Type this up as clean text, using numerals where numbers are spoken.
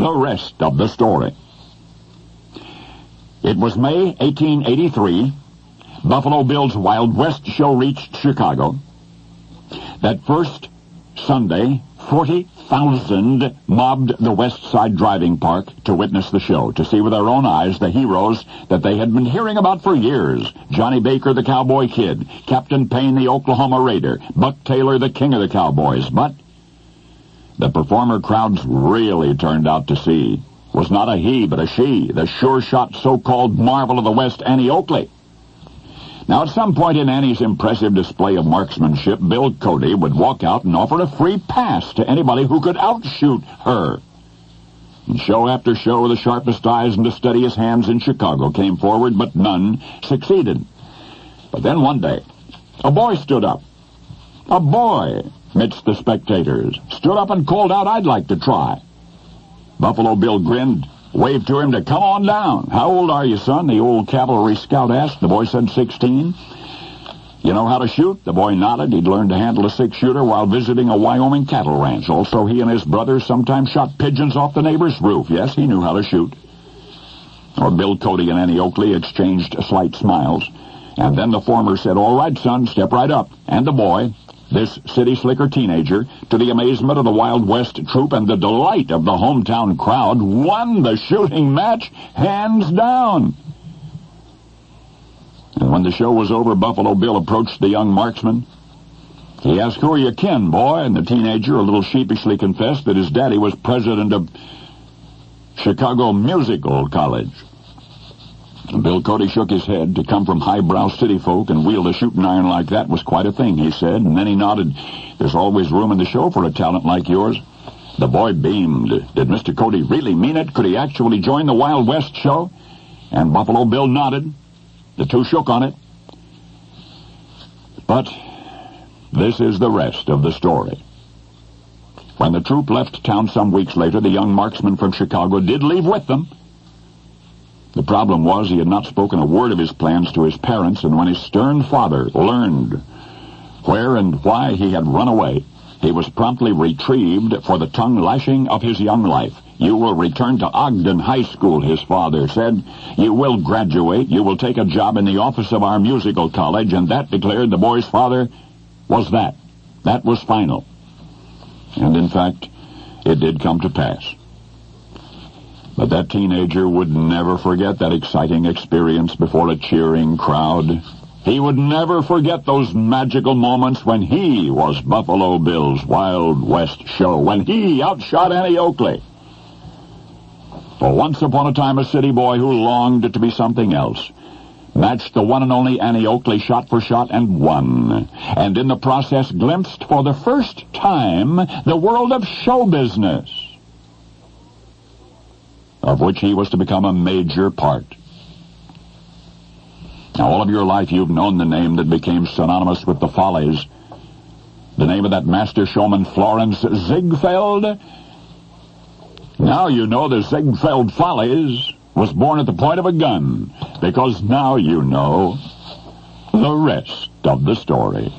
the rest of the story. It was May 1883. Buffalo Bill's Wild West show reached Chicago. That first Sunday, 40,000 mobbed the West Side Driving Park to witness the show, to see with their own eyes the heroes that they had been hearing about for years. Johnny Baker, the Cowboy Kid, Captain Payne, the Oklahoma Raider, Buck Taylor, the King of the Cowboys. But the performer crowds really turned out to see was not a he, but a she, the sure-shot so-called marvel of the West, Annie Oakley. Now, at some point in Annie's impressive display of marksmanship, Bill Cody would walk out and offer a free pass to anybody who could outshoot her. And show after show, the sharpest eyes and the steadiest hands in Chicago came forward, but none succeeded. But then one day, a boy stood up. A boy, midst the spectators, stood up and called out, "I'd like to try." Buffalo Bill grinned, waved to him to come on down. "How old are you, son?" the old cavalry scout asked. The boy said 16. "You know how to shoot?" The boy nodded. He'd learned to handle a six-shooter while visiting a Wyoming cattle ranch. Also, he and his brothers sometimes shot pigeons off the neighbor's roof. Yes, he knew how to shoot. Or Bill Cody and Annie Oakley exchanged slight smiles. And then the former said, "All right, son, step right up." And the boy, this city-slicker teenager, to the amazement of the Wild West troop and the delight of the hometown crowd, won the shooting match hands down. And when the show was over, Buffalo Bill approached the young marksman. He asked, "Who are you kin, boy?" And the teenager a little sheepishly confessed that his daddy was president of Chicago Musical College. Bill Cody shook his head. To come from highbrow city folk and wield a shooting iron like that was quite a thing, he said, and then he nodded. "There's always room in the show for a talent like yours." The boy beamed. Did Mr. Cody really mean it? Could he actually join the Wild West show? And Buffalo Bill nodded. The two shook on it. But this is the rest of the story. When the troop left town some weeks later, the young marksman from Chicago did leave with them. The problem was he had not spoken a word of his plans to his parents, and when his stern father learned where and why he had run away, he was promptly retrieved for the tongue-lashing of his young life. "You will return to Ogden High School," his father said. "You will graduate. You will take a job in the office of our musical college," and that, declared the boy's father, was that. That was final. And, in fact, it did come to pass. But that teenager would never forget that exciting experience before a cheering crowd. He would never forget those magical moments when he was Buffalo Bill's Wild West show, when he outshot Annie Oakley. For once upon a time, a city boy who longed to be something else matched the one and only Annie Oakley shot for shot and won, and in the process glimpsed for the first time the world of show business, of which he was to become a major part. Now, all of your life you've known the name that became synonymous with the Follies, the name of that master showman, Florence Ziegfeld. Now you know the Ziegfeld Follies was born at the point of a gun, because now you know the rest of the story.